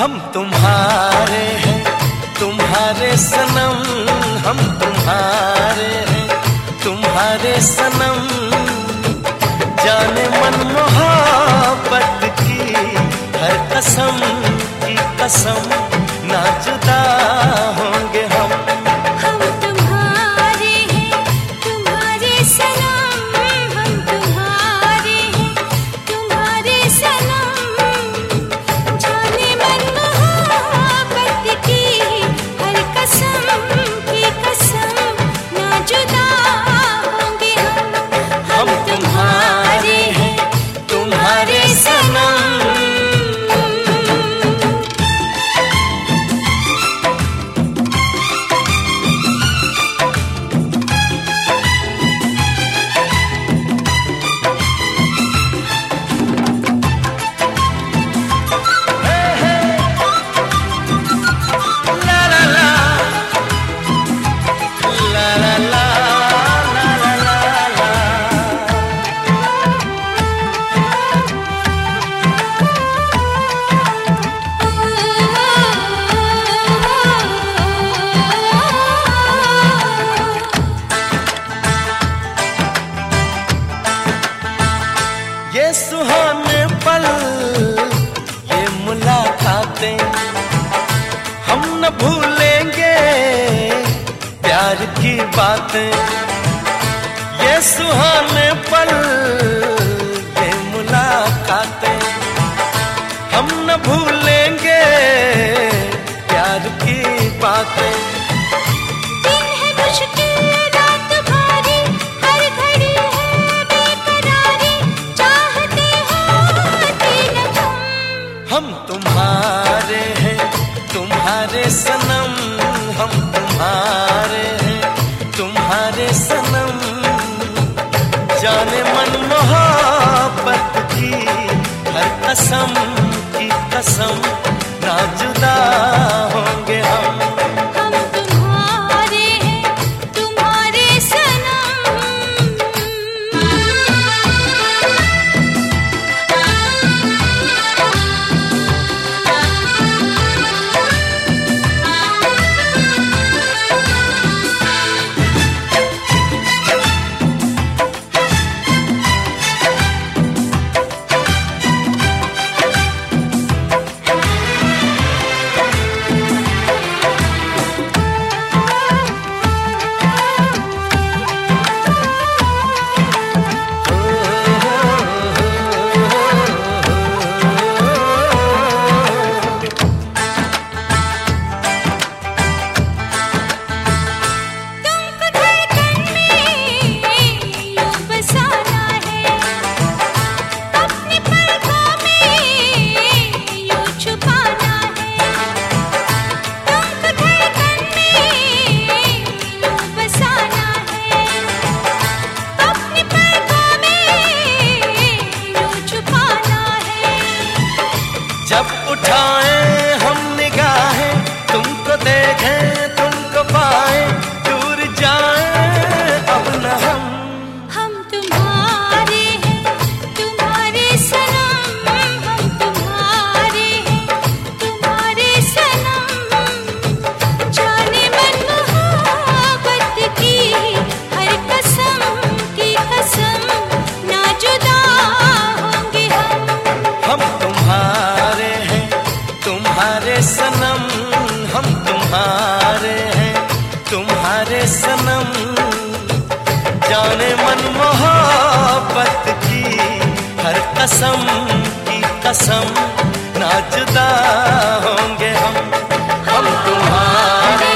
हम तुम्हारे हैं, तुम्हारे सनम, हम तुम्हारे हैं, तुम्हारे सनम। जाने मन मोहब्बत की हर कसम की कसम, ना जुदा होंगे हम। ये सुहाने पल, ये मुलाकातें, हम न भूलेंगे प्यार की बातें। ये सुहाने पल, ये मुलाकातें, हम न भूलेंगे प्यार की बातें। हम तुम्हारे हैं, तुम्हारे सनम, हम तुम्हारे हैं, तुम्हारे सनम। जाने मन मोहब्बत की हर कसम की कसम, ना जुदा होंगे हम। जब उठाएं हम निगाहें, तुमको देखें तुमको पाएं, दूर जाएं अब न हम तुम्हारे हैं, तुम्हारे सनम, हम तुम्हारे हैं, तुम्हारे सनम। जाने मन मोहब्बत की हर कसम की कसम, ना जुदा होंगे हम। तुम्हारे हैं, तुम्हारे सनम, हम तुम्हारे हैं, तुम्हारे सनम। जाने मन मोहब्बत की हर कसम की कसम, ना जुदा होंगे हम। हम तुम्हारे